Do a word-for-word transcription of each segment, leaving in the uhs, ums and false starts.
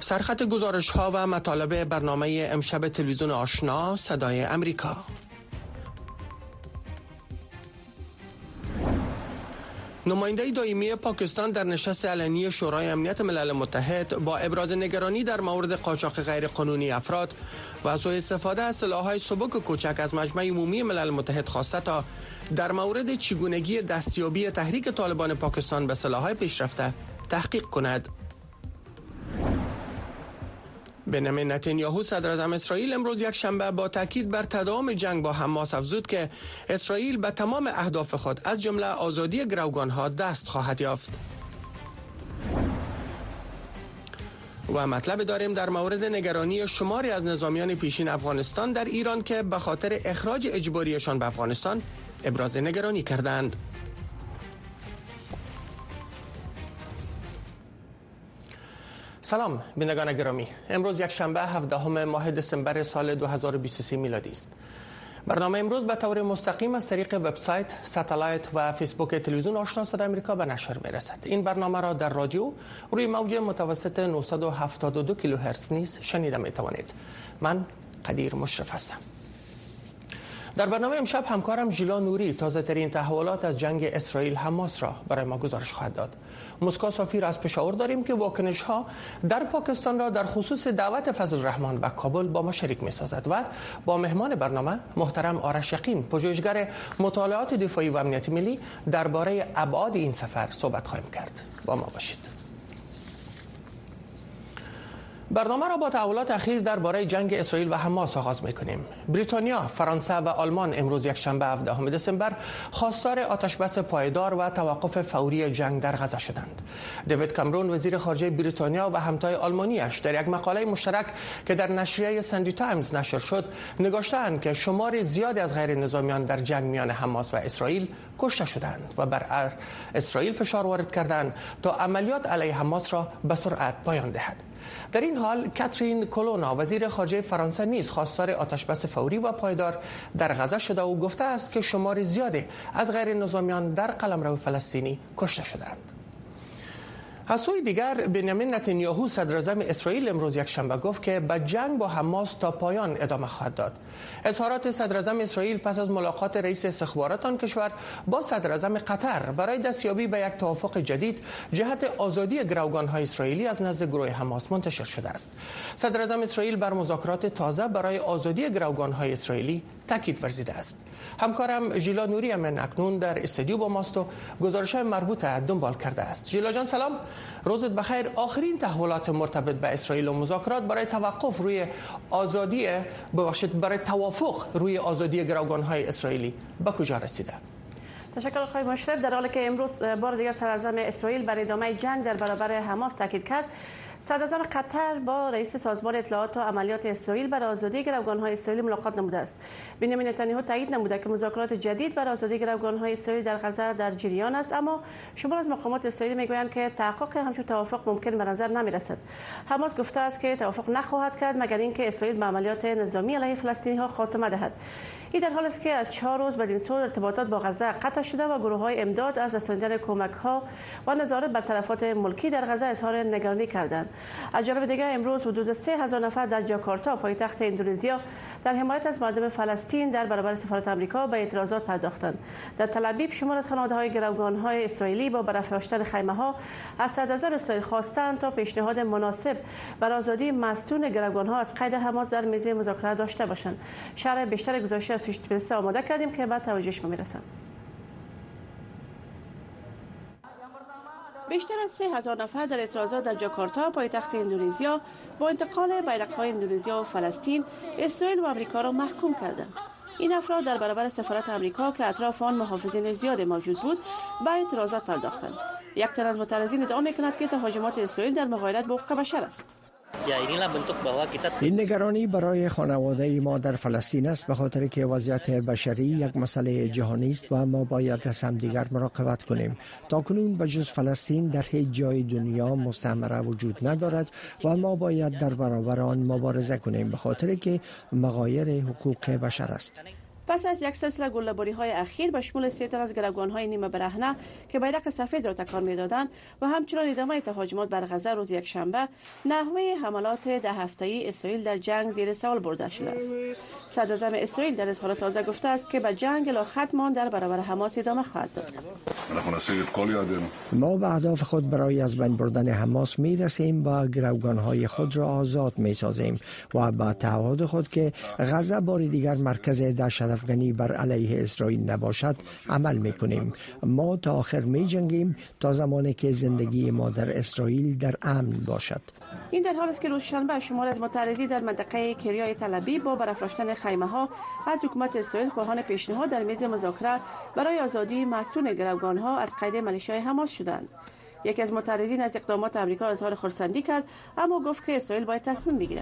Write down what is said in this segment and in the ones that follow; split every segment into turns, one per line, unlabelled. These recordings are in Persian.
سرخط گزارش ها و مطالب برنامه امشب تلویزیون آشنا صدای امریکا. نماینده دائمی پاکستان در نشست علنی شورای امنیت ملل متحد با ابراز نگرانی در مورد قاچاق غیرقانونی افراد و سوء استفاده از سلاح‌های سبک و کوچک از مجمع عمومی ملل متحد خواسته تا در مورد چگونگی دستیابی تحریک طالبان پاکستان به سلاح‌های پیشرفته تحقیق کند. بنیامین نتانیاهو صدر اعظم اسرائیل امروز یک شنبه با تاکید بر تداوم جنگ با حماس افزود که اسرائیل به تمام اهداف خود از جمله آزادی گروگانها دست خواهد یافت. و مطلب داریم در مورد نگرانی شماری از نظامیان پیشین افغانستان در ایران که به خاطر اخراج اجباریشان به افغانستان ابراز نگرانی کردند. سلام بینندگان گرامی، امروز یک شنبه هفدهم ماه دسامبر سال دو هزار و بیست و سه میلادی است. برنامه امروز به طور مستقیم از طریق وبسایت، ساتلایت و فیسبوک تلویزیون آشنا صدای آمریکا به نشر می‌رسد. این برنامه را در رادیو روی موج متوسط نهصد و هفتاد و دو کیلوهرتز نیز شنیده می‌توانید. من قدیر مشرف هستم. در برنامه امشب همکارم ژیلا نوری تازه ترین تحولات از جنگ اسرائیل حماس را برای ما گزارش خواهد داد. مسکا سفیر از پشاور داریم که واکنش ها در پاکستان را در خصوص دعوت فضل الرحمن به کابل با ما شریک می سازد و با مهمان برنامه محترم آرش یقین، پژوهشگر مطالعات دفاعی و امنیت ملی، درباره ابعاد این سفر صحبت خواهیم کرد. با ما باشید. برنامه را با تحولات اخیر درباره جنگ اسرائیل و حماس آغاز می‌کنیم. بریتانیا، فرانسه و آلمان امروز یک شنبه هفدهم دسامبر خواستار آتشبس پایدار و توقف فوری جنگ در غزه شدند. دیوید کامرون وزیر خارجه بریتانیا و همتای آلمانیش در یک مقاله مشترک که در نشریه ساندی تایمز نشر شد نگاشته‌اند که شمار زیادی از غیر نظامیان در جنگ میان حماس و اسرائیل کشته شدند و بر اسرائیل فشار وارد کردند تا عملیات علیه حماس را به سرعت پایان دهد. در این حال کاترین کولونا وزیر خارجه فرانسه نیز خواستار آتشبس فوری و پایدار در غزه شده و گفته است که شمار زیادی از غیر نظامیان در قلمرو فلسطینی کشته شدند. از سوی دیگر بنیامین نتانیاهو صدر اعظم اسرائیل امروز یک شنبه گفت که به جنگ با حماس تا پایان ادامه خواهد داد. اظهارات صدر اعظم اسرائیل پس از ملاقات رئیس استخبارات آن کشور با صدر اعظم قطر برای دستیابی به یک توافق جدید جهت آزادی گروگان‌های اسرائیلی از نزد گروه حماس منتشر شده است. صدر اعظم اسرائیل بر مذاکرات تازه برای آزادی گروگان‌های اسرائیلی تاکید ورزیده است. همکارم ژیلا نوری من اکنون در استودیو با ماست و گزارش‌های مربوطه دنبال کرده است. ژیلا جان سلام، روزت بخیر. آخرین تحولات مرتبط به اسرائیل و مذاکرات برای توقف روی آزادی ببخشید برای توافق روی آزادی گروگان‌های اسرائیلی به کجا رسیده؟
تشکر آقای مشرف. در حالی که امروز بار دیگر صدر اعظم اسرائیل بر ادامه جنگ در برابر حماس تاکید کرد، صدر اعظم قطر با رئیس سازمان اطلاعات و عملیات اسرائیل برای آزادی گروگان‌های اسرائیلی ملاقات نموده است. بنیامین نتانیاهو تایید نموده که مذاکرات جدید برای آزادی گروگان‌های اسرائیلی در غزه در جریان است، اما شمار از مقامات اسرائیلی میگویند که تحقق همچون توافق ممکن به نظر نمی‌رسد. حماس گفته است که توافق نخواهد کرد مگر اینکه اسرائیل به عملیات نظامی علیه فلسطینی‌ها خاتمه دهد. این در حالی است که از چهار روز بدین سو ارتباطات با غزه قطع شده و گروه‌های امداد از رساندن کمک‌ها و نظارت بر تلفات ملکی در غزه اظهار نگرانی کردند. از جانب دیگر امروز حدود سه هزار نفر در جاکارتا پایتخت اندونزیا در حمایت از مردم فلسطین در برابر سفارت آمریکا به اعتراضات پرداختند. در تل‌آویو شمار از خانواده‌های گروگان‌های اسرائیلی با برافراشتن خیمه‌ها از صدر اعظم اسرائیل خواستند تا پیشنهاد مناسب برای آزادی مصون گروگان‌ها از قید حماس در میز مذاکره داشته باشند. شرح بیشتر گزارش از فیشت آماده کردیم که بعد توجهش می‌رسند. بیشتر از سه هزار نفر در اعتراضات در جاکارتا پایتخت اندونزیا با انتقال بیرق‌های اندونزیا و فلسطین، اسرائیل و آمریکا را محکوم کردند. این افراد در برابر سفارت آمریکا که اطراف آن محافظین زیاد موجود بود به اعتراضات پرداختند. یک تن از معترضین ادعا می‌کند که تهاجمات اسرائیل در مقایلت با حقوق بشر است.
این نگرانی برای خانواده ما در فلسطین است، به خاطر که وضعیت بشری یک مسئله جهانی است و ما باید از همدیگر مراقبت کنیم. تاکنون به جز فلسطین در هیچ جای دنیا مستعمره وجود ندارد و ما باید در برابر آن مبارزه کنیم، به خاطر که مغایر حقوق بشر است.
پس از یک سلسله گله‌باری‌های اخیر به شمول سه تن از گروگان‌های نیمه برهنه که بیرق سفید را تکان می‌دادند و همچنان ادامه تهاجمات بر غزه روز یکشنبه، نحوه حملات ده هفته‌ای اسرائیل در جنگ زیر سوال برده شده است. صدراعظم اسرائیل در اظهار تازه گفته است که به جنگ الی ختم در برابر حماس ادامه خواهد داد.
ما به اهداف خود برای از بین بردن حماس می‌رسیم و گروگان‌های خود را آزاد می‌سازیم و با تعهد خود که غزه بار دیگر مرکز دهشت‌افکنی بر علیه اسرائیل نباشد عمل می‌کنیم. ما تا آخر می‌جنگیم تا زمانی که زندگی ما در اسرائیل در امن باشد.
این در حالی است که روز شنبه شمار از معترضی در منطقه کریای تل‌آبیب با برافراشتن خیمه‌ها از حکومت اسرائیل خواهان پیشنهاد در میز مذاکره برای آزادی محصون گروگان‌ها از قید میلیشیای حماس شدند. یکی از معترضین از اقدامات آمریکا اظهار خرسندی کرد، اما گفت که اسرائیل باید تصمیم بگیرد.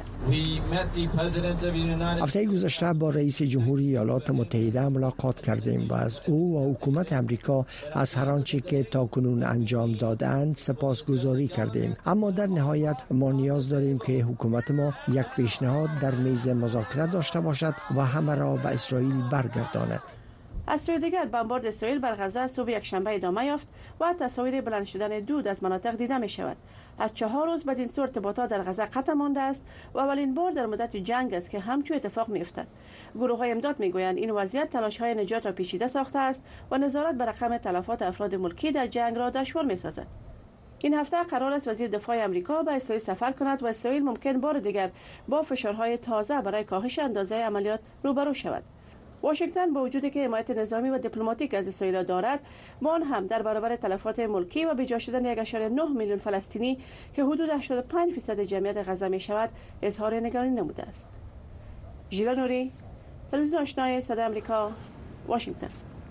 هفته گذشته با رئیس جمهوری ایالات متحده ملاقات کردیم و از او و حکومت آمریکا از هر آنچه که تاکنون انجام دادند سپاسگزاری کردیم، اما در نهایت ما نیاز داریم که حکومت ما یک پیشنهاد در میز مذاکره داشته باشد و همه را به اسرائیل برگرداند.
از سوی دیگر بمبارد اسرائیل بر غزه صبح یکشنبه ادامه یافت و تصاویر بلند شدن دود از مناطق دیده می شود. از چهار روز بدین سو ارتباطات در غزه قطع مانده است و اولین بار در مدت جنگ است که همچو اتفاق می افتد. گروه های امداد می گویند این وضعیت تلاش های نجات را پیچیده ساخته است و نظارت بر رقم تلفات افراد ملکی در جنگ را دشوار می سازد. این هفته قرار است وزیر دفاع آمریکا به اسرائیل سفر کند و اسرائیل ممکن بار دیگر با فشارهای تازه برای کاهش اندازه عملیات روبرو شود. واشنگتن با وجودی که حمایت نظامی و دیپلماتیک از اسرائیل دارد، مان هم در برابر تلفات ملکی و بجا شدن یک ممیز نه میلیون فلسطینی که حدود هشتاد و پنج درصد جمعیت غزه می شود اظهار نگرانی نموده است. ژیلا نوری، تلویزیون آشنای صدای آمریکا، واشنگتن.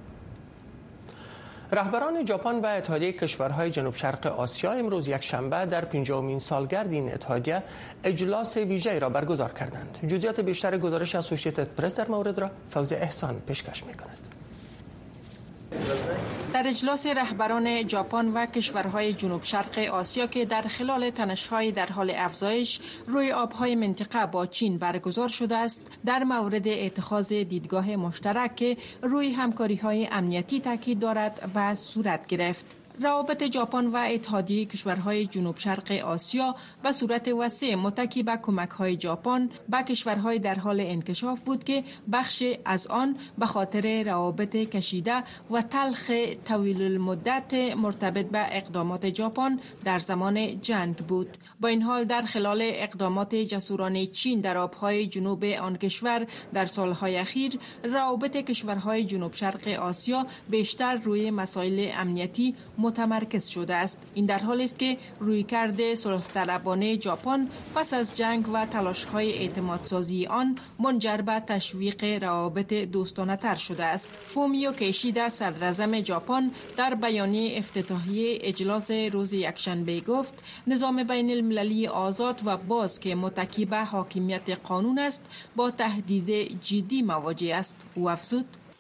رهبران ژاپن و اتحادیه کشورهای جنوب شرق آسیا امروز یکشنبه در پنجمین سالگرد این اتحادیه اجلاس ویژه‌ای را برگزار کردند. جزئیات بیشتر گزارش اسوسییتد پرس در مورد را فوزیه احسان پیشکش می‌کند.
در اجلاس رهبران ژاپن و کشورهای جنوب شرق آسیا که در خلال تنش‌های در حال افزایش روی آب‌های منطقه با چین برگزار شده است، در مورد اتخاذ دیدگاه مشترک که روی همکاری‌های امنیتی تاکید دارد به صورت گرفت. روابط ژاپن و اتحادیه کشورهای جنوب شرق آسیا به صورت وسیع متکی به کمک‌های ژاپن به کشورهای در حال انکشاف بود که بخش از آن به خاطر روابط کشیده و تلخ طویل المدت مرتبط به اقدامات ژاپن در زمان جنگ بود. با این حال در خلال اقدامات جسورانه چین در آب‌های جنوب آن کشور در سالهای اخیر، روابط کشورهای جنوب شرق آسیا بیشتر روی مسائل امنیتی متمرکز شده است. این در حالی است که رویکرد صلح طلبانه ژاپن پس از جنگ و تلاش‌های اعتمادسازی آن منجر به تشویق روابط دوستانه تر شده است. فومیو کیشیدا صدراعظم ژاپن در بیانیه افتتاحیه اجلاس روز یکشنبه گفت نظام بین المللی آزاد و باز که متکی به حاکمیت قانون است با تهدید جدی مواجه است. او افزود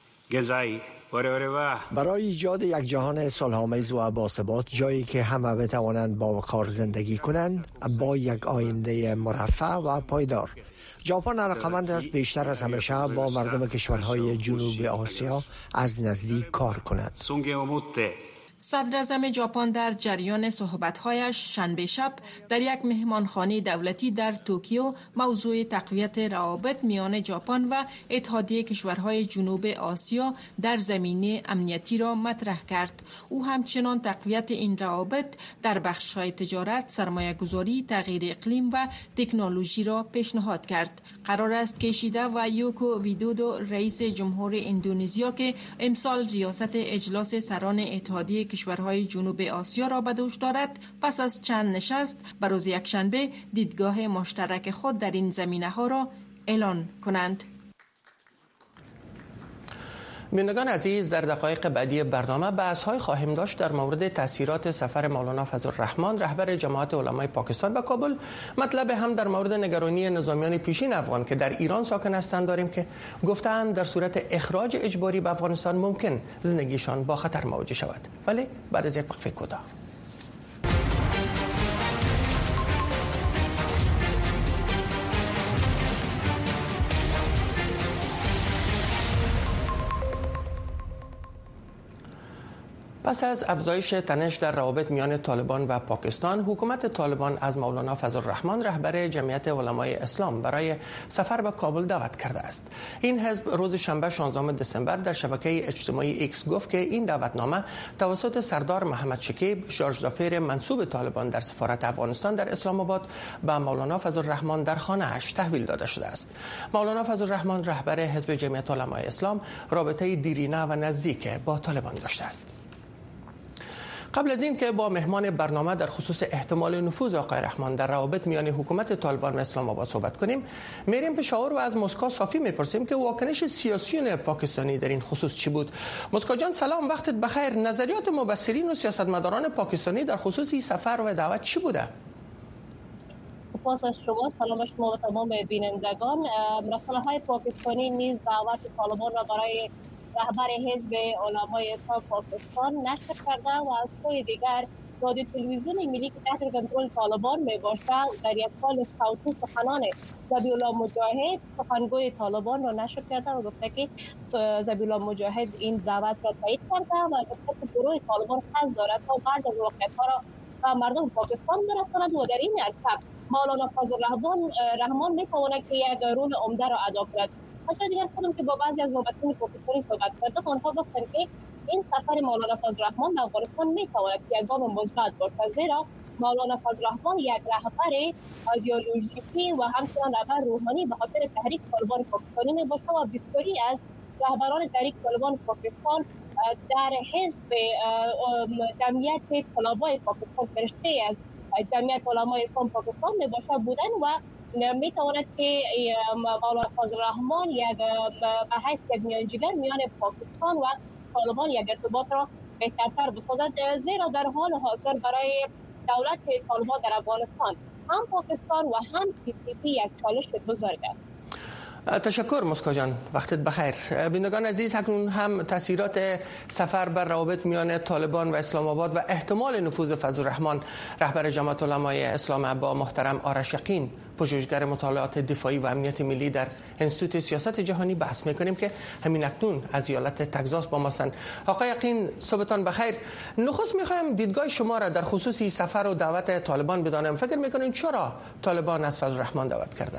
برای ایجاد یک جهان صلح‌آمیز و باثبات، جایی که همه بتوانند با وقار زندگی کنند با یک آینده مرفه و پایدار، ژاپن علاقمند است بیشتر از همیشه با مردم کشورهای جنوب آسیا از نزدیک کار کند.
صدراعظم ژاپن در جریان صحبت‌هایش شنبه شب در یک مهمانخانه دولتی در توکیو موضوع تقویت روابط میان ژاپن و اتحادیه کشورهای جنوب آسیا در زمینه امنیتی را مطرح کرد. او همچنان تقویت این روابط در بخش‌های تجارت، سرمایه‌گذاری، تغییر اقلیم و تکنولوژی را پیشنهاد کرد. قرار است کیشیدا و یوکو ویدودو رئیس جمهور اندونزیا که امسال ریاست اجلاس سران اتحادیه کشورهای جنوب آسیا را به دوش دارد، پس از چند نشست به روز یکشنبه دیدگاه مشترک خود در این زمینه ها را اعلان کنند.
بینندگان عزیز، در دقایق بعدی برنامه بحث‌های خواهیم داشت در مورد تاثیرات سفر مولانا فضل‌الرحمن رهبر جماعت علمای پاکستان به کابل. مطلب هم در مورد نگرانی نظامیان پیشین افغان که در ایران ساکن هستند داریم که گفتند در صورت اخراج اجباری به افغانستان ممکن زندگیشان با خطر مواجه شود. ولی بعد از یک وقفه کوتاه. پس از افزایش تنش در روابط میان طالبان و پاکستان، حکومت طالبان از مولانا فضل الرحمن رهبر جمعیت علمای اسلام برای سفر به کابل دعوت کرده است. این حزب روز شنبه شانزدهم دسامبر در شبکه اجتماعی ایکس گفت که این دعوتنامه توسط سردار محمد شکیب، شارژ دافیر منصوب طالبان در سفارت افغانستان در اسلام آباد به مولانا فضل الرحمن در خانه اش تحویل داده شده است. مولانا فضل الرحمن رهبر حزب جمعیت علمای اسلام رابطه دیرینه و نزدیک با طالبان داشته است. قبل از این که با مهمان برنامه در خصوص احتمال نفوذ آقای رحمان در روابط میان حکومت طالبان و اسلام آباد صحبت کنیم، میریم پشاور و از مسکو صافی میپرسیم که واکنش سیاسیون پاکستانی در این خصوص چی بود. مسکو جان سلام، وقتت بخیر. نظریات مبصرین و سیاستمداران پاکستانی در خصوص این سفر و دعوت چی بوده؟
سپاس از شما، سلام شما و تمام بینندگان. رسانه‌های پاکستانی نیز دعوت طالبان را برای رهبر حزب علمای اسلام پاکستان نشر کرده و از سوی دیگر رادیو تلویزیون ملی که تحت کنترل طالبان می باشد در یک سال صوتی سخنان ذبیح الله مجاهد سخنگوی طالبان را نشر کرده و گفته که ذبیح الله مجاهد این دعوت را تایید کرده و گفته که گروه طالبان قصد دارد تا بعض از واقعیت‌ها را به مردم پاکستان برساند و در این عرصه مولانا فضل الرحمن رحمان می تواند که یک رول عمده را ادا کند. مثلا دیگر خودم که با بعضی از مبصرین پاکستانی صحبت کردم، آنها گفتند که این سفر مولانا فضل الرحمن به افغانستان میتواند یک گام مثبت باشد، زیرا مولانا فضل الرحمن یک رهبر ایدئولوژیکی و همچنین رهبر روحانی به خاطر تحریک طالبان پاکستانی میباشد و بسیاری از رهبران تحریک طالبان پاکستان در حزب جمعیت طلبای پاکستان، فرشته از جمعیت علمای اسلام پاکستان میباشد بودن و می تواند که مولانا فضل الرحمن یک به حیث یک میانجیگر میان پاکستان و طالبان یک ارتباط را بهترتر بسازد، زیرا در حال حاضر برای دولت طالبان در افغانستان هم پاکستان و هم پی پی پی یک چالش بزرگ است.
تشکر مسکو جان، وقتت بخیر. بینندگان عزیز، اکنون هم تاثیرات سفر بر روابط میان طالبان و اسلام آباد و احتمال نفوذ فضل الرحمن رهبر جمعیت علمای اسلام با محترم آرش یقین، پژوهشگر مطالعات دفاعی و امنیت ملی در انستیتوت سیاست جهانی بحث میکنیم که همین اکنون از ایالت تگزاس با ما هستند. آقای یقین، صبحتان بخیر. نخست میخوایم دیدگاه شما را در خصوص سفر و دعوت طالبان بدانم. فکر میکنین چرا طالبان از فضل الرحمن دعوت کرده؟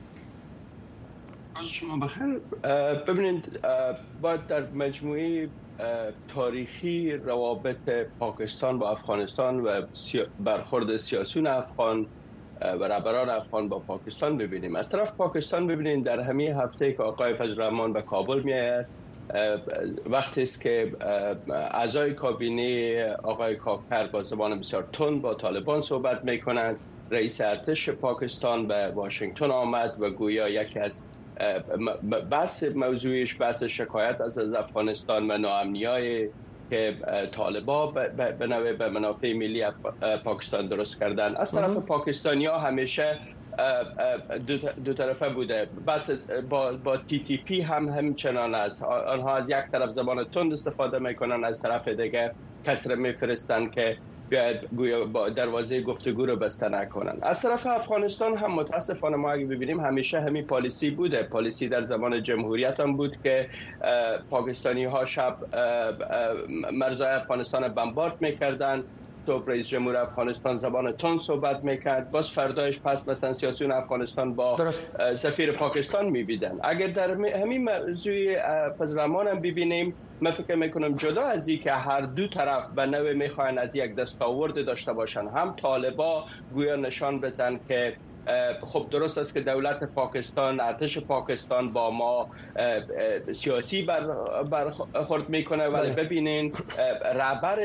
شما بخیر. ببینید، باید در مجموعه تاریخی روابط پاکستان با افغانستان و برخورد سیاسیون افغان و رهبران افغان با پاکستان ببینیم. از طرف پاکستان ببینید در همین هفته که آقای فضل الرحمن به کابل میآید، وقتی است که اعضای کابینه آقای کاکر با زبان بسیار تند با طالبان صحبت میکنند. رئیس ارتش پاکستان به واشنگتن آمد و گویا یکی از بحث موضوعش بحث شکایت از افغانستان و ناامنی‌های که طالبان به نوع به منافع ملی پاکستان درست کردن. از طرف پاکستانی‌ها همیشه دو طرفه بوده. بحث با با تی تی پی هم همچنان است. آنها از یک طرف زبان تند استفاده میکنن، از طرف دیگه کس را میفرستن که بیاید گویا با دروازه گفتگو رو بسته نکنن. از طرف افغانستان هم متاسفانه ما اگه ببینیم همیشه همین پالیسی بوده. پالیسی در زمان جمهوریت هم بود که پاکستانی ها شب مرزهای افغانستان بمبارد میکردن، صبح رئیس جمهور افغانستان زبان تند صحبت میکرد، باز فردایش پس مثلا سیاسیون افغانستان با درست. سفیر پاکستان میبیدن. اگر در همین موضوع فضل الرحمن هم ببینیم، من فکر میکنم جدا از این که هر دو طرف به نوع میخواین از یک دستاورد داشته باشن، هم طالبا گویا نشان بدن که خب درست است که دولت پاکستان، ارتش پاکستان با ما سیاسی برخورد میکنه، ولی ببینین رهبر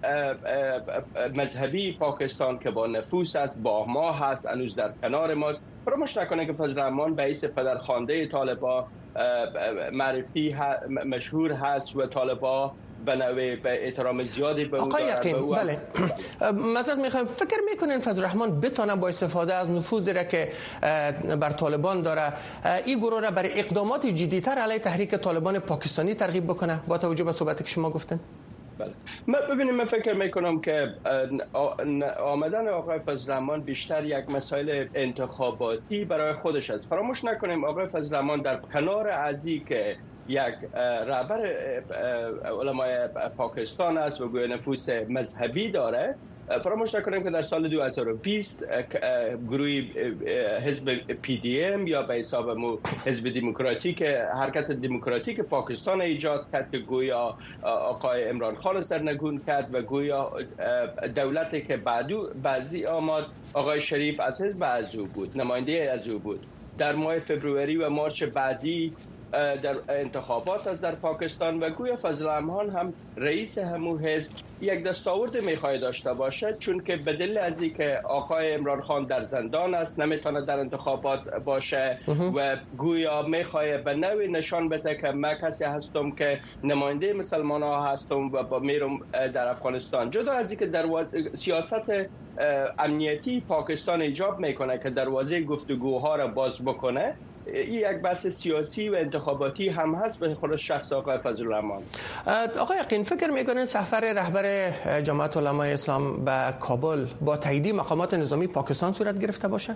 مذهبی پاکستان که با نفوذ است، با ما هست، هنوز در کنار ماست. فراموش نکنه که فضل الرحمن به حیث پدرخوانده طالبا معرفی مشهور هست و طالبا به نوع به احترام زیادی به او
آقای یقین، بله معذرت میخوایم، فکر میکنین فضل الرحمن بتونه با استفاده از نفوذی را که بر طالبان داره این گروه را برای اقدامات جدی‌تر علیه تحریک طالبان پاکستانی ترغیب بکنه با توجه به صحبتی که شما گفتن؟
بله. من ببینیم، من فکر میکنم که آمدن آقای فضل الرحمن بیشتر یک مسائل انتخاباتی برای خودش است. فراموش نکنیم آقای فضل الرحمن در کنار ازی که یک رهبر علمای پاکستان است و گویا نفوذ مذهبی داره. فراموش نکنیم که در سال دو هزار و بیست گروه حزب پی دی ام یا به حساب مو حزب دموکراتیک حرکت دموکراتیک پاکستان ایجاد کرد که گویا آقای عمران خان سرنگون کرد و گویا دولتی که بعدو بعضی آمد آقای شریف از حزب از او بود، نماینده از او بود. در ماه فوریه و مارچ بعدی در انتخابات است در پاکستان و گویا فضل الرحمن هم رئیس همون حزب یک دستاورد میخواه داشته باشه، چون که به دلیل از اینکه آقای عمران خان در زندان است نمیتونه در انتخابات باشه و گویا میخواه به نوعی نشان بده که من کسی هستم که نماینده مسلمان ها هستم و با میرم در افغانستان. جدا از اینکه در سیاست امنیتی پاکستان ایجاب میکنه که دروازه گفتگوها را باز بکنه، این یک بحث سیاسی و انتخاباتی هم هست به خود شخص آقای فضل الرحمن.
آقای یقین، فکر میکنین سفر رهبر جماعت علمای اسلام به کابل با تایید مقامات نظامی پاکستان صورت گرفته باشه؟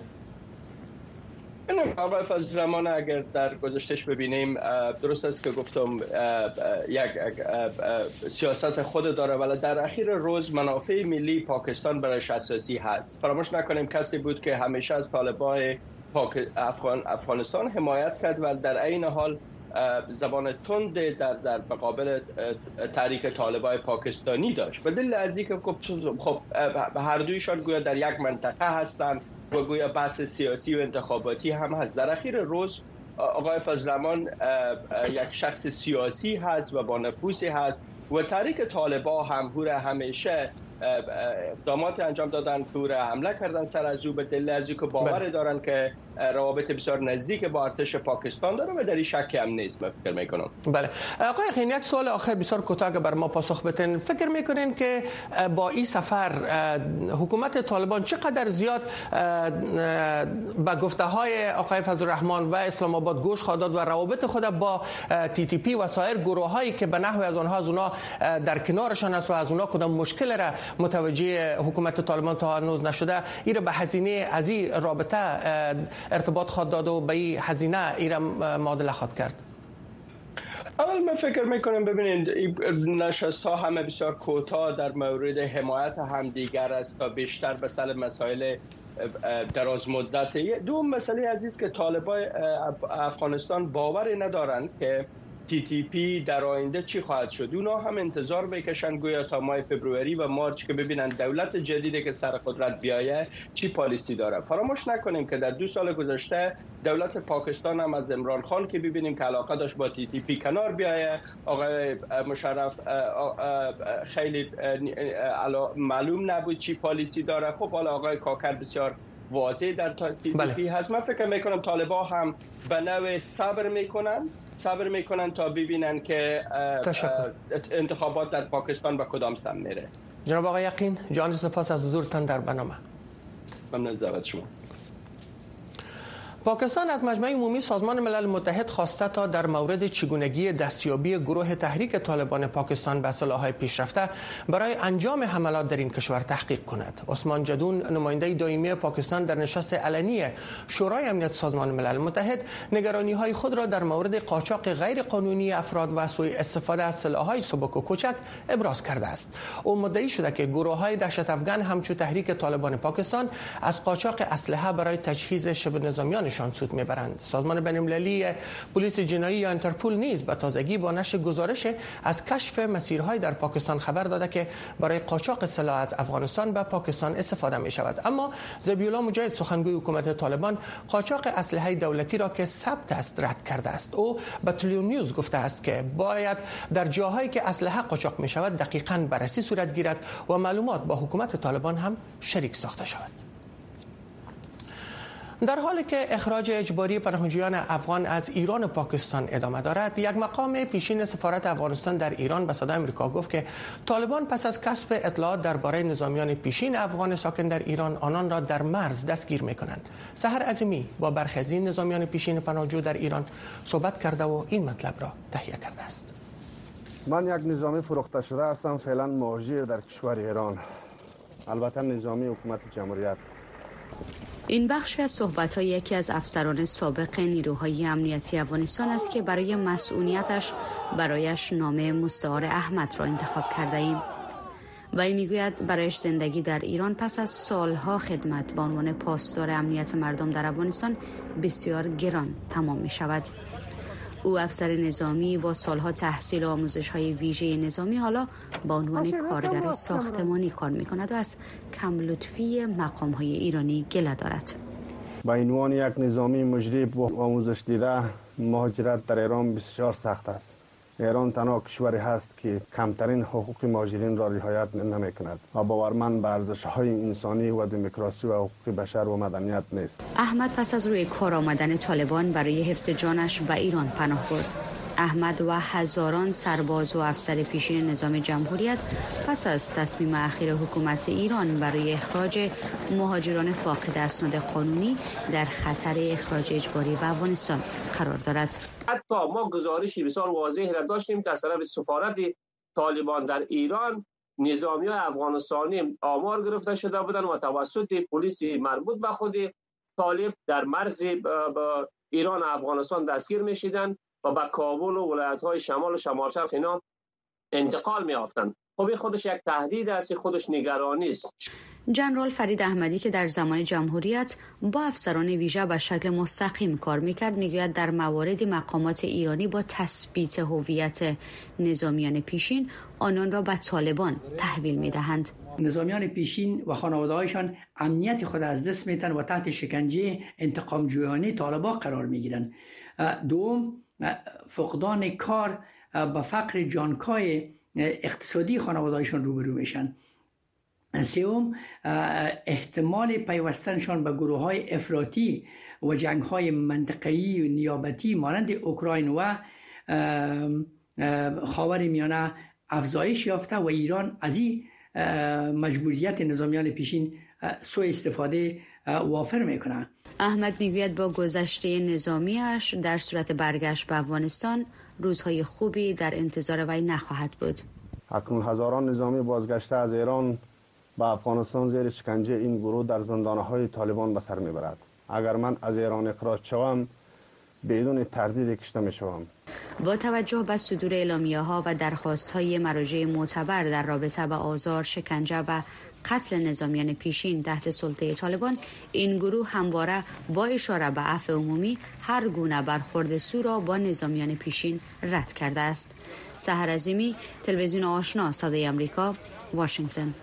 آقای فضل الرحمن اگر در گذشتهش ببینیم درست است که گفتم یک سیاست خود داره، ولی در اخیر روز منافع ملی پاکستان برایش اساسی هست. فراموش نکنیم کسی بود که همیشه از طالبان افغان افغانستان حمایت کرد و در عین حال زبان تند در در مقابل تحریک طالبان پاکستانی داشت. به دلیل از اینکه خب هر دویشان گویا در یک منطقه هستند و گویا بحث سیاسی و انتخاباتی هم هست. در اخیر روز آقای فضل الرحمن یک شخص سیاسی هست و با نفوذی هست و تحریک طالبان هم هو همیشه اقدامات انجام دادن که او را حمله کردن سر از او به دلیل از اینکه باور دارن که روابط بسیار نزدیک با ارتش پاکستان داره و در این شک هم نیست. من فکر میکنم.
بله آقای یقین، یک سوال آخر بسیار کوتاه بر ما پاسخ بدین. فکر میکنین که با این سفر حکومت طالبان چقدر زیاد به گفته های آقای فضل الرحمن و اسلام آباد گوش خواهد داد و روابط خود با تی تی پی و سایر گروه هایی که به نحو از آنها از اونها در کنارشان است و از اونها کدام مشکل را متوجه حکومت طالبان تا هنوز نشده، این به هزینه از این رابطه ارتباط خواهد داد و به این هزینه این معادله خواهد کرد؟
اول من فکر میکنم ببینید نشست ها همه بسیار کوتاه در مورد حمایت همدیگر است تا بیشتر به سر مسائل دراز مدت. دو مسئله عزیز که طالبان افغانستان باور ندارند که تی تی پی در آینده چی خواهد شد. اونا هم انتظار میکشن گویا تا ماه فوریه و مارچ که ببینن دولت جدیدی که سر قدرت بیایه چی پالیسی داره. فراموش نکنیم که در دو سال گذشته دولت پاکستان هم از عمران خان که ببینیم که علاقه داشت با تی تی پی کنار بیایه، آقای مشرف خیلی معلوم نبود چی پالیسی داره. خب حالا آقای کاکر بسیار واضح در تی تی پی هست. من فکر میکنم طالبان هم به نوع صبر میکنن صبر میکنن تا ببینن که انتخابات در پاکستان به کدام سمت میره.
جناب آقای یقین، جان سپاس از حضورتان در برنامه.
ممنون از دعوت شما.
پاکستان از مجمع عمومی سازمان ملل متحد خواسته تا در مورد چگونگی دستیابی گروه تحریک طالبان پاکستان به سلاح‌های پیشرفته برای انجام حملات در این کشور تحقیق کند. عثمان جدون، نماینده دائمی پاکستان در نشست علنی شورای امنیت سازمان ملل متحد، نگرانی‌های خود را در مورد قاچاق غیر قانونی افراد و سوء استفاده از سلاح‌های سبک و کوچک ابراز کرده است. او مدعی شده که گروه‌های دهشت افغان همچون تحریک طالبان پاکستان از قاچاق اسلحه برای تجهیز شبه نظامیان شان سود میبرند. سازمان بین‌المللی پلیس جنایی یا اینترپول نیز به تازگی با نشر گزارش از کشف مسیرهای در پاکستان خبر داده که برای قاچاق سلاح از افغانستان به پاکستان استفاده می شود. اما ذبیح‌الله مجاهد، سخنگوی حکومت طالبان، قاچاق اسلحه دولتی را که ثبت است رد کرده است. او به تلیون نیوز گفته است که باید در جاهایی که اسلحه قاچاق می شود دقیقاً بررسی صورت گیرد و معلومات با حکومت طالبان هم شریک ساخته شود. در حالی که اخراج اجباری پناهجویان افغان از ایران و پاکستان ادامه دارد، یک مقام پیشین سفارت افغانستان در ایران به صدای آمریکا گفت که طالبان پس از کسب اطلاعات درباره نظامیان پیشین افغان ساکن در ایران آنان را در مرز دستگیر می‌کنند. سحر عظیمی با برخی از این نظامیان پیشین پناهجو در ایران صحبت کرده و این مطلب را تهیه کرده است.
من یک نظامی فروخته شده هستم، فعلا مهاجر در کشور ایران، البته نظامی حکومت جمهوریت.
این بخش از صحبت‌های یکی از افسران سابق نیروهای امنیتی افغانستان است که برای مسئولیتش برایش نام مستعار احمد را انتخاب کرده ایم. وی میگوید برایش زندگی در ایران پس از سالها خدمت به عنوان پاسدار امنیت مردم در افغانستان بسیار گران تمام می شود. او افسر نظامی با سالها تحصیل و آموزش‌های ویژه نظامی حالا با عنوان کارگر ساختمانی کار می‌کند و از کم لطفی مقام‌های ایرانی گله دارد.
با عنوان یک نظامی مجری و آموزش دیده مهاجرت در ایران بسیار سخت است. ایران تنها کشوری هست که کمترین حقوق مهاجرین را رعایت نمی‌کند و باورمند به ارزش‌های انسانی و دموکراسی و حقوق بشر و مدنیت نیست.
احمد پس از روی کار آمدن طالبان برای حفظ جانش به ایران پناه برد. احمد و هزاران سرباز و افسر پیشین نظام جمهوریت پس از تصمیم اخیر حکومت ایران برای اخراج مهاجران فاقد اسناد قانونی در خطر اخراج اجباری به افغانستان قرار دارد.
حتی ما گزارشی بسیار واضحی را داشتیم که از طرف سفارت طالبان در ایران نظامیان افغانستانی آمار گرفته شده بودند و توسط پلیس مربوط به خود طالب در مرز ایران و افغانستان دستگیر می‌شدند و به کابل و ولایت‌های شمال و شمال شرق اینا انتقال می‌یافتند. خب این خودش یک تهدید است، خودش نگرانی است.
جنرال فرید احمدی که در زمان جمهوریت با افسران ویژه به شکل مستقیم کار می‌کرد می‌گوید در مواردی مقامات ایرانی با تثبیت هویت نظامیان پیشین آنان را به طالبان تحویل می‌دهند.
نظامیان پیشین و خانواده‌هایشان امنیت خود از دست می‌دهند و تحت شکنجه انتقام جویانه طالبان قرار می‌گیرند. دوم، فقدان کار با فقر جانکای اقتصادی خانواده‌هایشان روبرو میشن. سوم، احتمال پیوستنشان به گروه‌های افراطی و جنگ‌های منطقه‌ای و نیابتی مانند اوکراین و خاورمیانه افزایش یافته و ایران از این مجبوریت نظامیان پیشین سوء استفاده وافر میکنه.
احمد میگوید با گذشته نظامیش در صورت برگشت به افغانستان روزهای خوبی در انتظار وی نخواهد بود.
اکنون هزاران نظامی بازگشته از ایران به افغانستان زیر شکنجه این گروه در زندانهای طالبان به سر میبرد. اگر من از ایران اخراج شوم بدون تردید کشته میشوم.
با توجه به صدور اعلامیه‌ها و درخواست‌های مراجع معتبر در رابطه با آزار، شکنجه و قتل نظامیان پیشین تحت سلطه طالبان، این گروه همواره با اشاره به عفو عمومی هر گونه برخورد سو را با نظامیان پیشین رد کرده است. سحر عظیمی، تلویزیون آشنا، صدای آمریکا، واشنگتن.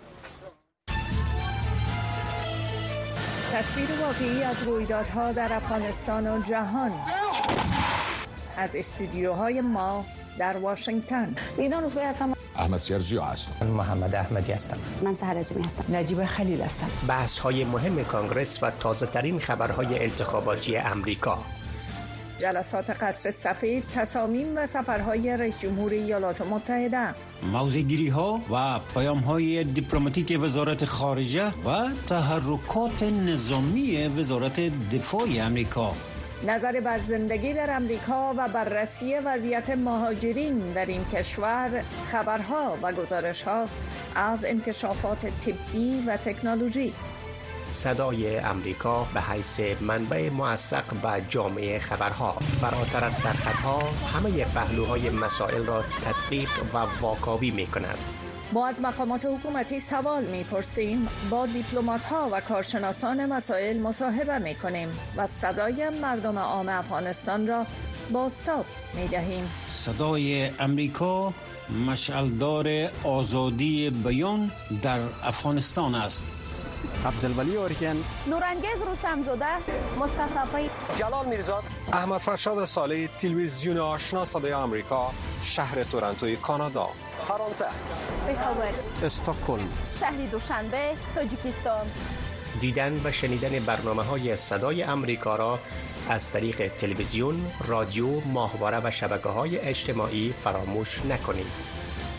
تصویر واقعی از رویدادها در افغانستان و جهان از استودیوهای ما در واشنگتن.
اینا روزبه هستم.
احمد سیرجی هستم.
من محمد احمدی هستم.
من سحر عظیمی هستم.
نجیب خلیل هستم.
بحث های مهم کانگرس و تازه ترین خبرهای انتخاباتی امریکا.
جلسات قصر سفید، تصامیم و سفرهای رئیس جمهور ایالات متحده.
موضع‌گیری ها و پیام های دیپلماتیک وزارت خارجه و تحرکات نظامی وزارت دفاع امریکا.
نظر بر زندگی در امریکا و بررسی وضعیت مهاجرین در این کشور، خبرها و گزارش‌ها از انکشافات طبی و تکنولوژی.
صدای امریکا به حیث منبع موثق و جامع خبرها، فراتر از سرحدها همه پهلوهای مسائل را تدقیق و واکاوی می‌کند.
ما از مقامات حکومتی سوال می‌پرسیم، با دیپلمات‌ها و کارشناسان مسائل مصاحبه می‌کنیم و صدای مردم عام افغانستان را بازتاب می‌دهیم.
صدای امریکا مشعلدار آزادی بیان در افغانستان است.
عبدالولی اوریان،
نورانگیز رستمزاده، مصطفی
جلال میرزاد، احمد فرشاد صالحی، تلویزیون آشنا صدای آمریکا، شهر تورنتوی کانادا.
فرانسه، بخابر،
استکهلم،
شهر دوشنبه، تاجیکستان.
دیدن و شنیدن برنامه‌های صدای امریکا را از طریق تلویزیون، رادیو، ماهواره و شبکه‌های اجتماعی فراموش نکنید.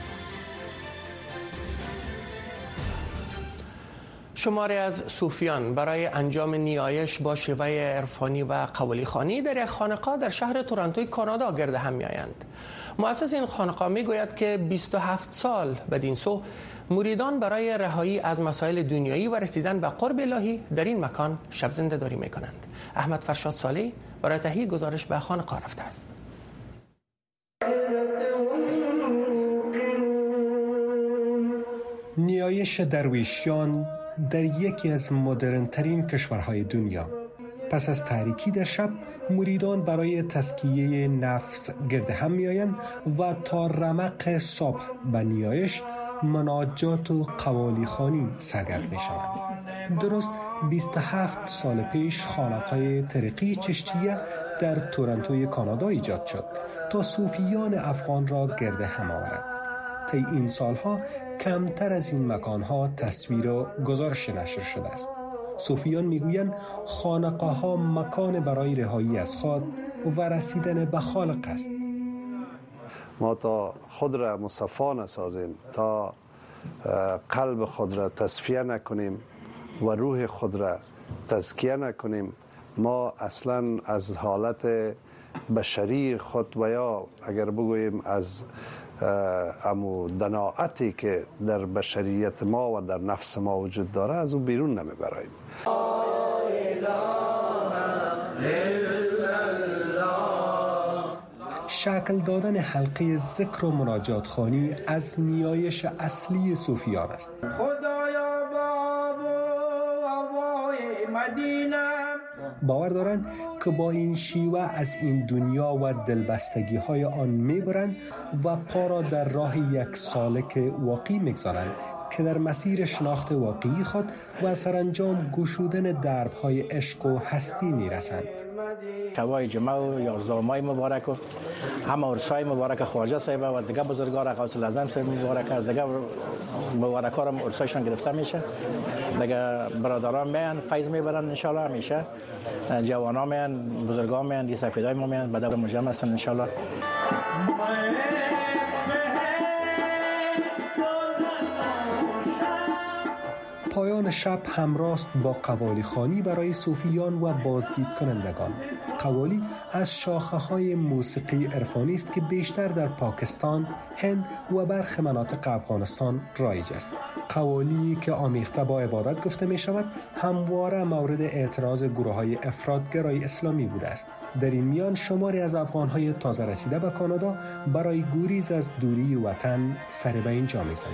شماری از صوفیان برای انجام نیایش با شیوه عرفانی و قولی خوانی در یک خانقاه در شهر تورنتوی کانادا گرد هم می‌آیند. مؤسس این خانقاه میگوید که بیست و هفت سال بدین سو مریدان برای رهایی از مسائل دنیایی و رسیدن به قرب الهی در این مکان شب زنده داری می کنند. احمد فرشاد صالح برای تهیه گزارش به خانقاه رفته است.
نیایش درویشیان در یکی از مدرن‌ترین کشورهای دنیا. پس از تاریکی در شب مریدان برای تزکیه نفس گرد هم می‌آیند و تا رمق صبح به نیایش، مناجات و قوالی خوانی سرگرم می‌شوند. درست بیست و هفت سال پیش خانقاه طریقی چشتیه در تورنتوی کانادا ایجاد شد تا صوفیان افغان را گرد هم آورد. طی این سالها کمتر از این مکانها تصویر و گزارش نشر شده است. صوفیان میگویند خانقاه‌ها مکان برای رهایی از خود و رسیدن به خالق است.
ما تا خود را مصفا نسازیم، تا قلب خود را تصفیه نکنیم و روح خود را تزکیه نکنیم، ما اصلا از حالت بشری خود و یا اگر بگوییم از امو دناعتی که در بشریت ما و در نفس ما وجود داره از او بیرون نمیبراییم.
شکل دادن حلقه ذکر و مناجات خوانی از نیایش اصلی صوفیان است. خدایا باب و هوای مدینه باور دارند که با این شیوه از این دنیا و دلبستگی های آن میبرند و پا را در راه یک سالک واقعی میگذارند که در مسیر شناخت واقعی خود و سرانجام گشودن درب های عشق و هستی میرسند.
شبای جمعه و یازدهمای مبارک و همه عرصای مبارک خواجه صاحب و دیگه بزرگوار غوث الاعظم صاحب مبارک از دیگه مبارک ها را عرصایشان گرفته میشه. دیگه برادران میان فیض میبرن ان شاء الله، همیشه جوانان میان، بزرگان میان، دی سفیدای ما میان، بعد مجمع هستن ان شاء الله.
پایان شب همراست با قوالی خوانی برای صوفیان و بازدید کنندگان. قوالی از شاخه های موسیقی عرفانی است که بیشتر در پاکستان، هند و برخی مناطق افغانستان رایج است. قوالی که آمیخته با عبادت گفته می شود همواره مورد اعتراض گروه های افراطگرای اسلامی بوده است. در این میان شماری از افغان‌های تازه رسیده به کانادا برای گریز از دوری وطن سر به اینجا می‌زنند.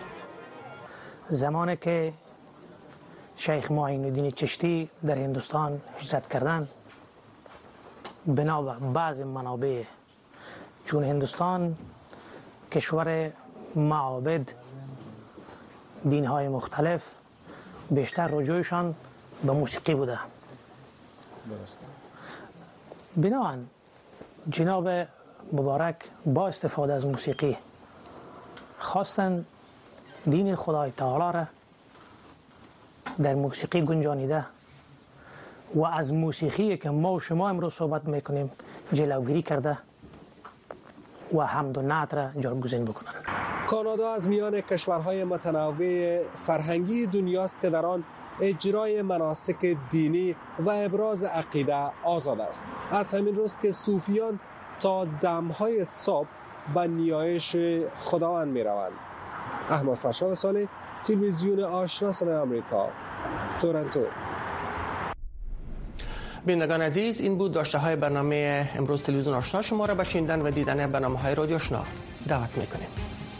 زمانی که شیخ معین الدین چشتی در هندوستان هجرت کردند، بنا به بعض منابع، چون هندوستان کشور معابد دین‌های مختلف، بیشتر رجوعشان به موسیقی بوده. بنابراین جناب مبارک با استفاده از موسیقی خواستند دین خدای تعالی را در موسیقی گنجانیده و از موسیقی که ما و شما امروز صحبت میکنیم جلوگیری کرده و حمد و نعت را جایگزین بکنند.
کانادا از میان کشورهای متنوع فرهنگی دنیاست که در آن اجرای مناسک دینی و ابراز عقیده آزاد است. از همین روست که صوفیان تا دمهای صبح به نیایش خداوند می روند. احمد فرشاد صالح، تلویزیون آشنا صدای آمریکا، تورنتو.
بینندگان عزیز، این بود داشته های برنامه امروز تلویزیون آشنا. شما را به شنیدن و دیدن برنامه های رادیو آشنا دعوت میکنیم.